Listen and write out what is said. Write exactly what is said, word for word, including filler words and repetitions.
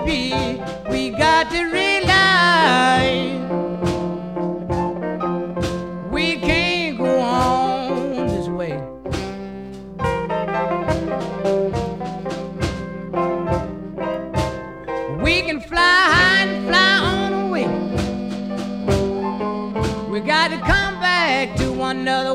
be. We got to realize we can't go on this way. We can fly high and fly on away. We got to come back to one another.